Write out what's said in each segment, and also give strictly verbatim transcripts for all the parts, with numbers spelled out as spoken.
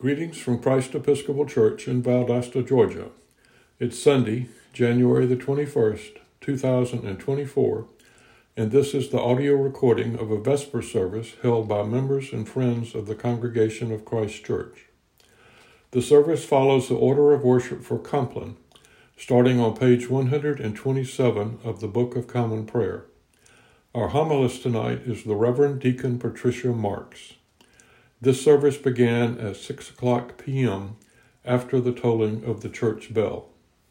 Greetings from Christ Episcopal Church in Valdosta, Georgia. It's Sunday, January the twenty-first, two thousand twenty-four, and this is the audio recording of a Vesper service held by members and friends of the Congregation of Christ Church. The service follows the order of worship for Compline, starting on page one hundred twenty-seven of the Book of Common Prayer. Our homilist tonight is the Reverend Deacon Patricia Marks. This service began at six o'clock p.m. after the tolling of the church bell.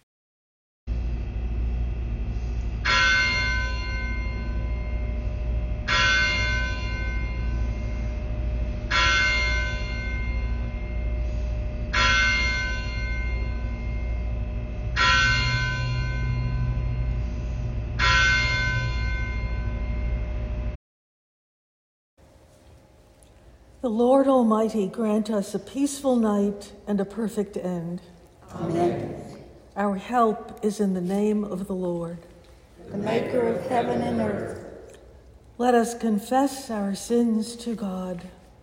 The Lord Almighty grant us a peaceful night and a perfect end. Amen. Our help is in the name of the Lord, the maker of heaven and earth. Let us confess our sins to God.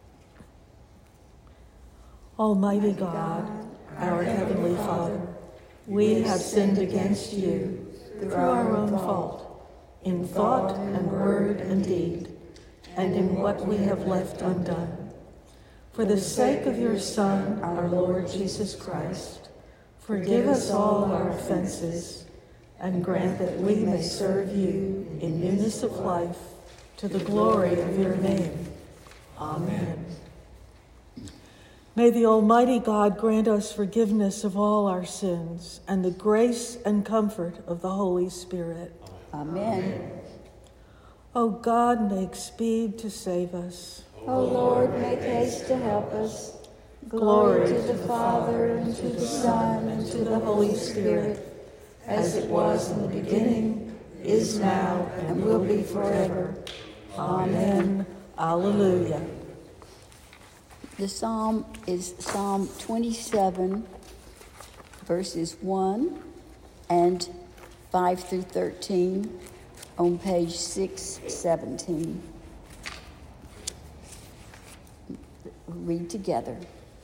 Almighty God, our heavenly Father, we have sinned against you through our own fault, in thought and word and deed, and in what we have left undone. For the sake of your Son, our Lord Jesus Christ, forgive us all our offenses, and grant that we may serve you in newness of life, to the glory of your name. Amen. May the Almighty God grant us forgiveness of all our sins, and the grace and comfort of the Holy Spirit. Amen. O God, make speed to save us. O Lord, make haste to help us. Glory Glory to the Father, and to the Son, and to the Holy Spirit, as it was in the beginning, is now, and will be forever. Amen. Alleluia. The psalm is Psalm twenty-seven, verses one and five through thirteen, on page six seventeen. Read together.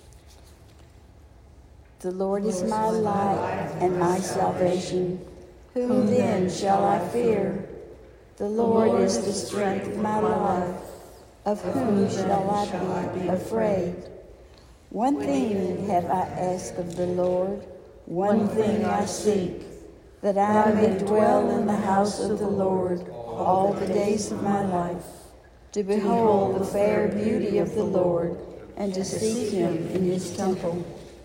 The Lord is my light and my salvation. Whom then shall I fear? The Lord is the strength of my life. Of whom shall I be afraid? One thing have I asked of the Lord, one thing I seek, that I may dwell in the house of the Lord all the days of my life, to behold the fair beauty of the Lord, and to seek him in his temple.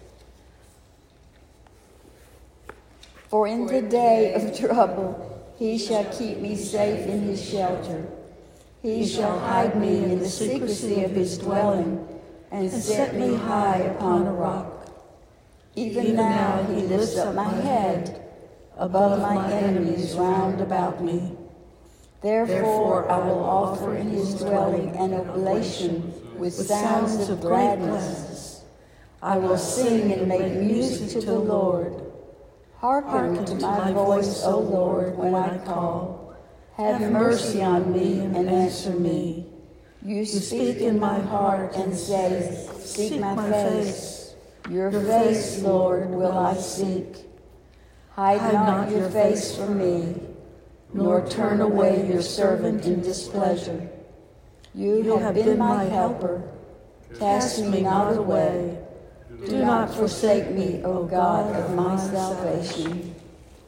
For in the day of trouble he shall keep me safe in his shelter. He shall hide me in the secrecy of his dwelling, and set me high upon a rock. Even now he lifts up my head above my enemies round about me. Therefore I will offer in his dwelling an oblation with sounds of gladness. I will sing and make music to the Lord. Hearken to my voice, O Lord, when I call. Have mercy on me and answer me. You speak in my heart and say, seek my face. Your face, Lord, will I seek. Hide not your face from me, nor turn away your servant in displeasure. You have been my helper. Cast me not away. Do not forsake me, O God of my salvation.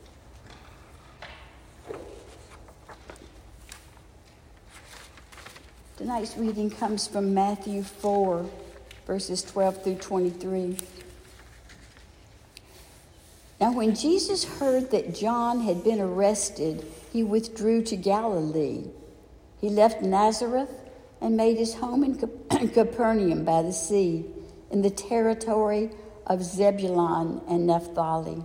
Tonight's reading comes from Matthew four, verses twelve through twenty-three. Now when Jesus heard that John had been arrested, he withdrew to Galilee. He left Nazareth and made his home in Capernaum by the sea, in the territory of Zebulun and Naphtali,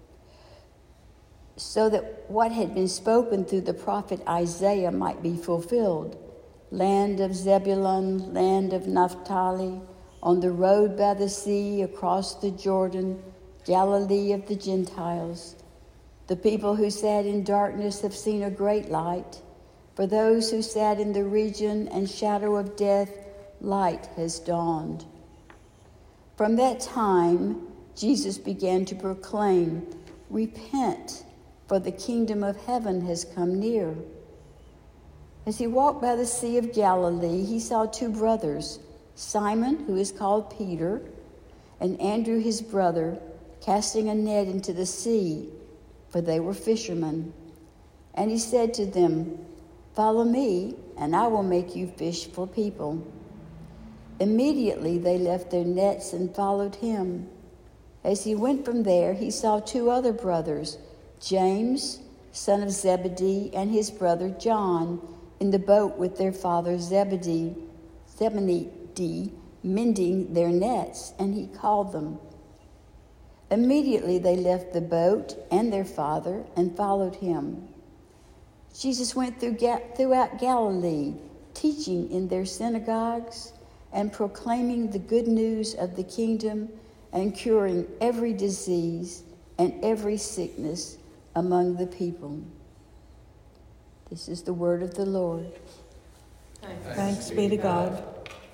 so that what had been spoken through the prophet Isaiah might be fulfilled. Land of Zebulun, land of Naphtali, on the road by the sea, across the Jordan, Galilee of the Gentiles. The people who sat in darkness have seen a great light. For those who sat in the region and shadow of death, light has dawned. From that time, Jesus began to proclaim, "Repent, for the kingdom of heaven has come near." As he walked by the Sea of Galilee, he saw two brothers, Simon, who is called Peter, and Andrew his brother, casting a net into the sea, for they were fishermen. And he said to them, "Follow me, and I will make you fish for people." Immediately they left their nets and followed him. As he went from there, he saw two other brothers, James, son of Zebedee, and his brother John, in the boat with their father Zebedee, Zebedee, mending their nets, and he called them. Immediately they left the boat and their father and followed him. Jesus went through, throughout Galilee, teaching in their synagogues and proclaiming the good news of the kingdom and curing every disease and every sickness among the people. This is the word of the Lord. Thanks, Thanks be to God.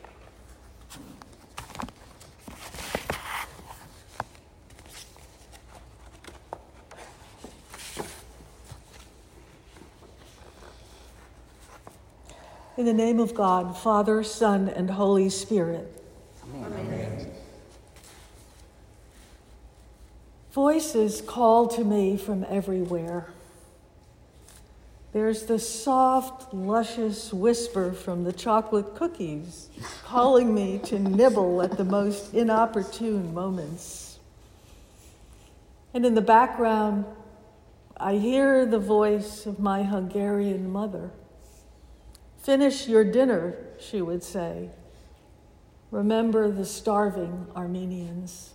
In the name of God, Father, Son, and Holy Spirit. Amen. Amen. Voices call to me from everywhere. There's the soft, luscious whisper from the chocolate cookies, calling me to nibble at the most inopportune moments. And in the background, I hear the voice of my Hungarian mother. "Finish your dinner," she would say. "Remember the starving Armenians."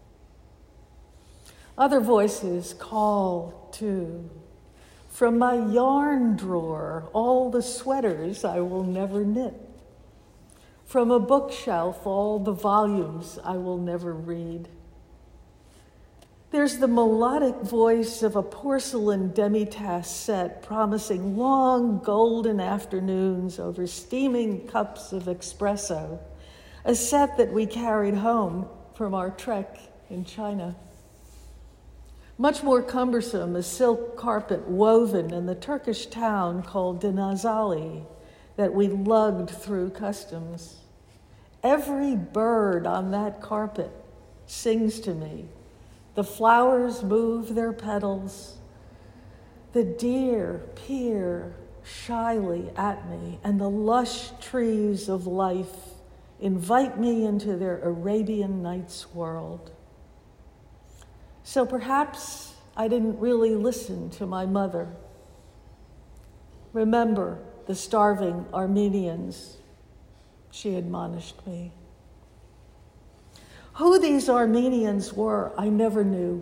Other voices call too. From my yarn drawer, all the sweaters I will never knit. From a bookshelf, all the volumes I will never read. There's the melodic voice of a porcelain demi-tasse set promising long golden afternoons over steaming cups of espresso, a set that we carried home from our trek in China. Much more cumbersome, a silk carpet woven in the Turkish town called Denizali that we lugged through customs. Every bird on that carpet sings to me. The flowers move their petals. The deer peer shyly at me, and the lush trees of life invite me into their Arabian Nights world. So perhaps I didn't really listen to my mother. "Remember the starving Armenians," she admonished me. Who these Armenians were, I never knew.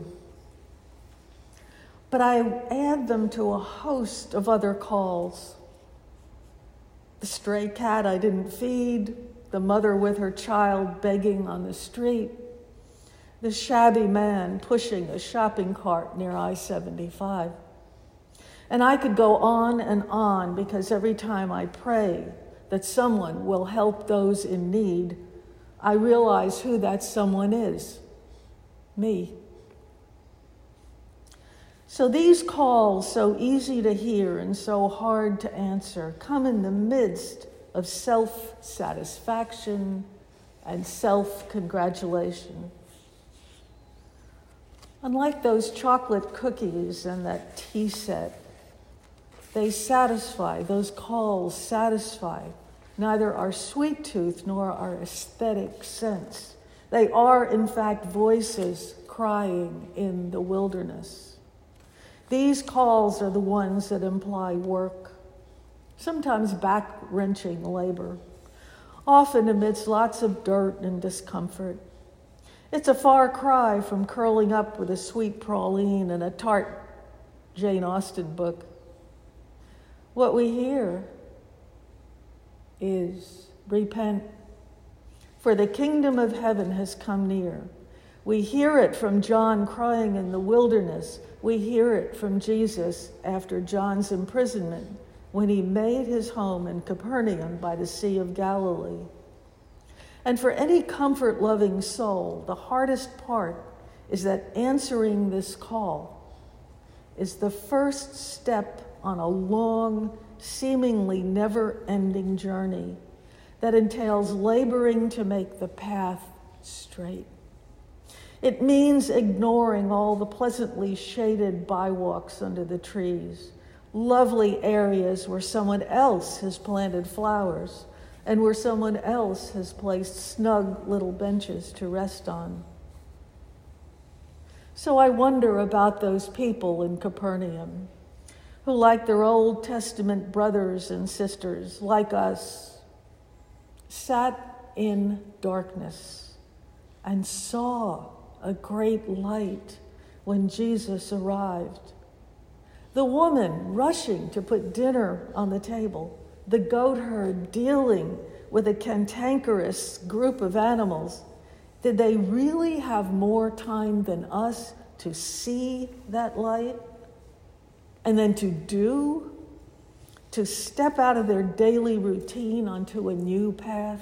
But I add them to a host of other calls. The stray cat I didn't feed, the mother with her child begging on the street, the shabby man pushing a shopping cart near I seventy-five. And I could go on and on, because every time I pray that someone will help those in need, I realize who that someone is. Me. So these calls, so easy to hear and so hard to answer, come in the midst of self-satisfaction and self-congratulation. Unlike those chocolate cookies and that tea set, they satisfy, those calls satisfy neither our sweet tooth nor our aesthetic sense. They are, in fact, voices crying in the wilderness. These calls are the ones that imply work, sometimes back-wrenching labor, often amidst lots of dirt and discomfort. It's a far cry from curling up with a sweet praline and a tart Jane Austen book. What we hear is, "Repent, for the kingdom of heaven has come near." We hear it from John crying in the wilderness. We hear it from Jesus after John's imprisonment, when he made his home in Capernaum by the Sea of Galilee. And for any comfort-loving soul, the hardest part is that answering this call is the first step on a long, seemingly never-ending journey that entails laboring to make the path straight. It means ignoring all the pleasantly shaded bywalks under the trees, lovely areas where someone else has planted flowers and where someone else has placed snug little benches to rest on. So I wonder about those people in Capernaum who, like their Old Testament brothers and sisters, like us, sat in darkness and saw a great light when Jesus arrived. The woman rushing to put dinner on the table, the goatherd dealing with a cantankerous group of animals. Did they really have more time than us to see that light and then to do, to step out of their daily routine onto a new path?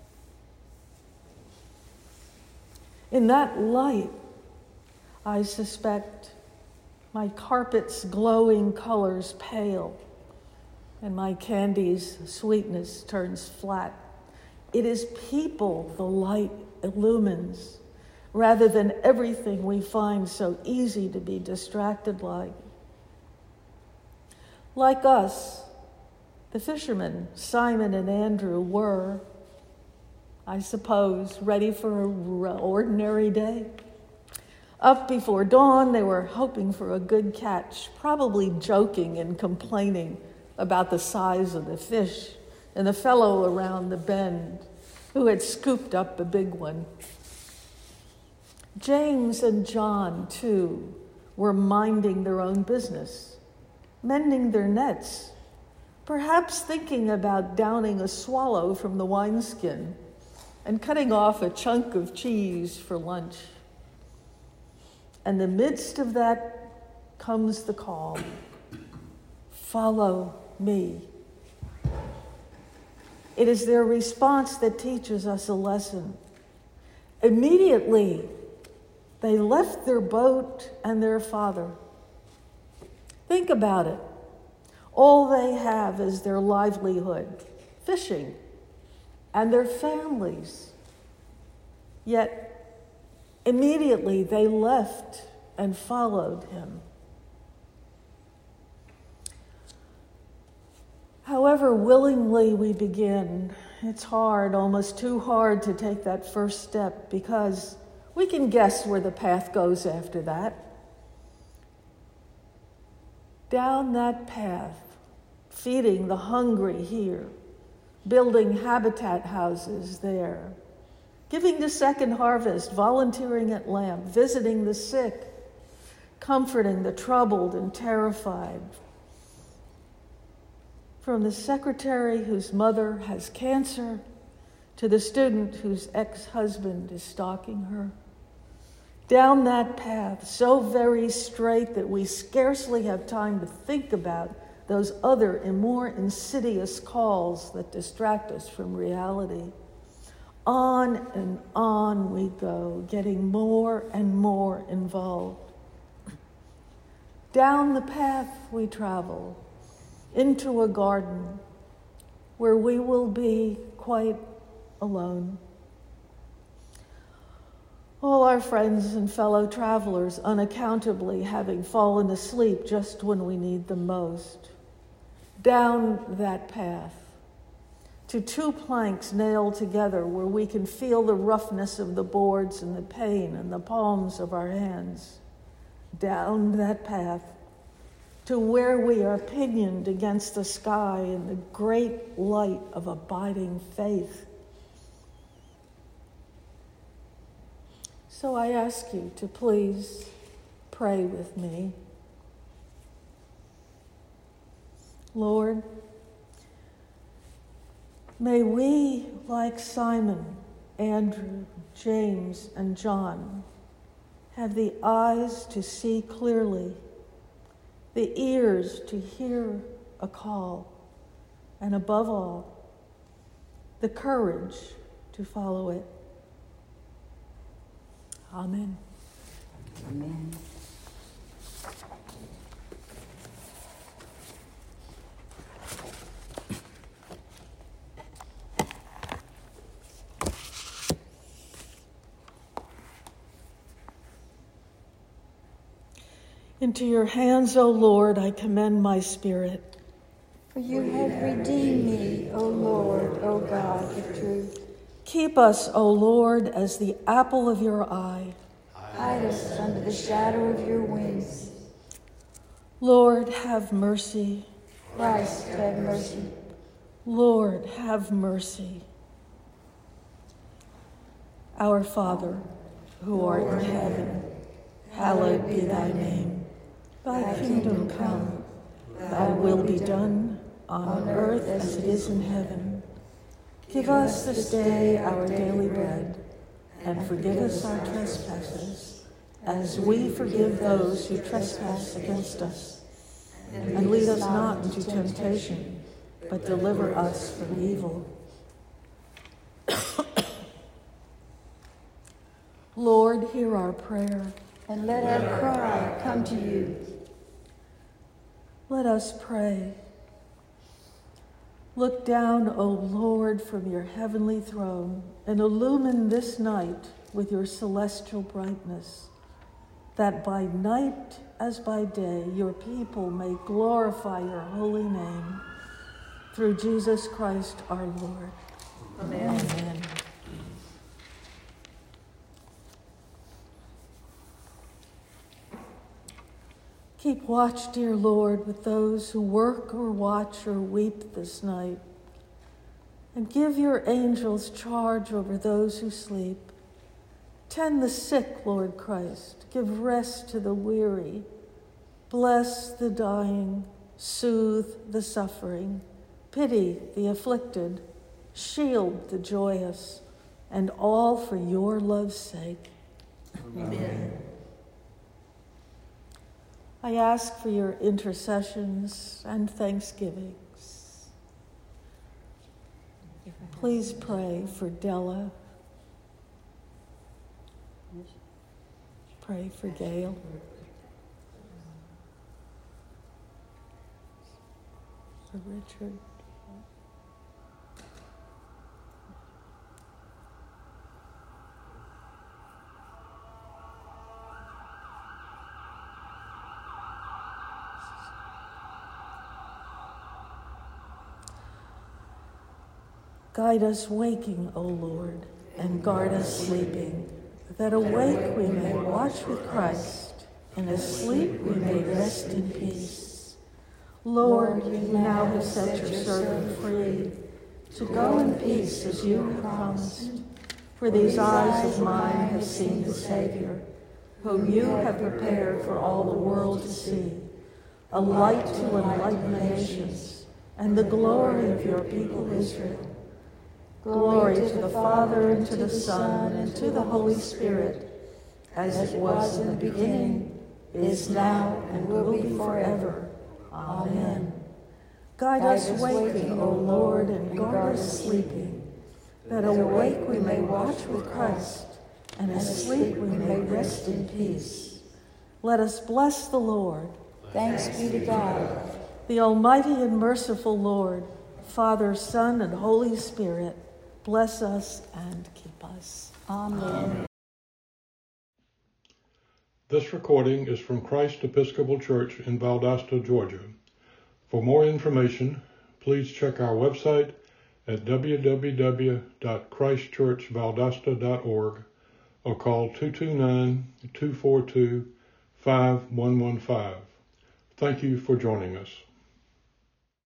In that light, I suspect my carpet's glowing colors pale and my candy's sweetness turns flat. It is people the light illumines, rather than everything we find so easy to be distracted like. Like us, the fishermen, Simon and Andrew, were, I suppose, ready for an ordinary day. Up before dawn, they were hoping for a good catch, probably joking and complaining about the size of the fish and the fellow around the bend who had scooped up a big one. James and John, too, were minding their own business, mending their nets, perhaps thinking about downing a swallow from the wineskin and cutting off a chunk of cheese for lunch. And in the midst of that comes the call, "Follow me." It is their response that teaches us a lesson. Immediately, they left their boat and their father. Think about it. All they have is their livelihood, fishing, and their families. Yet, immediately they left and followed him. However willingly we begin, it's hard, almost too hard to take that first step because we can guess where the path goes after that. Down that path, feeding the hungry here, building habitat houses there, giving the second harvest, volunteering at LAMP, visiting the sick, comforting the troubled and terrified. From the secretary whose mother has cancer to the student whose ex-husband is stalking her. Down that path, so very straight that we scarcely have time to think about those other and more insidious calls that distract us from reality. On and on we go, getting more and more involved. Down the path we travel, into a garden where we will be quite alone. All our friends and fellow travelers unaccountably having fallen asleep just when we need them most. Down that path to two planks nailed together where we can feel the roughness of the boards and the pain in the palms of our hands. Down that path to where we are pinioned against the sky in the great light of abiding faith. So I ask you to please pray with me. Lord, may we, like Simon, Andrew, James, and John, have the eyes to see clearly, the ears to hear a call, and above all, the courage to follow it. Amen. Amen. Into your hands, O Lord, I commend my spirit. For you have redeemed me, O Lord, O God of truth. Keep us, O Lord, as the apple of your eye. Hide us under the shadow of your wings. Lord, have mercy. Christ, have mercy. Lord, have mercy. Our Father, who art in heaven, hallowed be thy name. Thy kingdom come, thy will be done, on earth as it is in heaven. Give us this day our daily bread, and forgive us our trespasses, as we forgive those who trespass against us. And lead us not into temptation, but deliver us from evil. Lord, hear our prayer. And let our cry come to you. Let us pray. Look down, O Lord, from your heavenly throne, and illumine this night with your celestial brightness, that by night as by day your people may glorify your holy name. Through Jesus Christ our Lord. Amen. Amen. Keep watch, dear Lord, with those who work or watch or weep this night, and give your angels charge over those who sleep. Tend the sick, Lord Christ. Give rest to the weary. Bless the dying. Soothe the suffering. Pity the afflicted. Shield the joyous. And all for your love's sake. Amen. Amen. I ask for your intercessions and thanksgivings. Please pray for Della. Pray for Gail. For Richard. Guide us waking, O Lord, and guard us sleeping, that awake we may watch with Christ, and asleep we may rest in peace. Lord, you now have set your servant free, to go in peace as you have promised. For these eyes of mine have seen the Savior, whom you have prepared for all the world to see, a light to enlighten the nations, and the glory of your people Israel. Glory to the Father, and to the Son, and to the Holy Spirit, as it was in the beginning, is now, and will be forever. Amen. Guide us waking, O Lord, and guard us sleeping, that awake we may watch with Christ, and asleep we may rest in peace. Let us bless the Lord. Thanks be to God. The Almighty and merciful Lord, Father, Son, and Holy Spirit, bless us and keep us. Amen. This recording is from Christ Episcopal Church in Valdosta, Georgia. For more information, please check our website at w w w dot christ church valdosta dot org or call two two nine, two four two, five one one five. Thank you for joining us.